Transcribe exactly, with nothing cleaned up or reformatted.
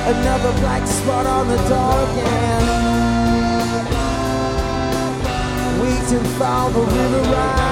Another black spot on the door again. Waiting for the river ride.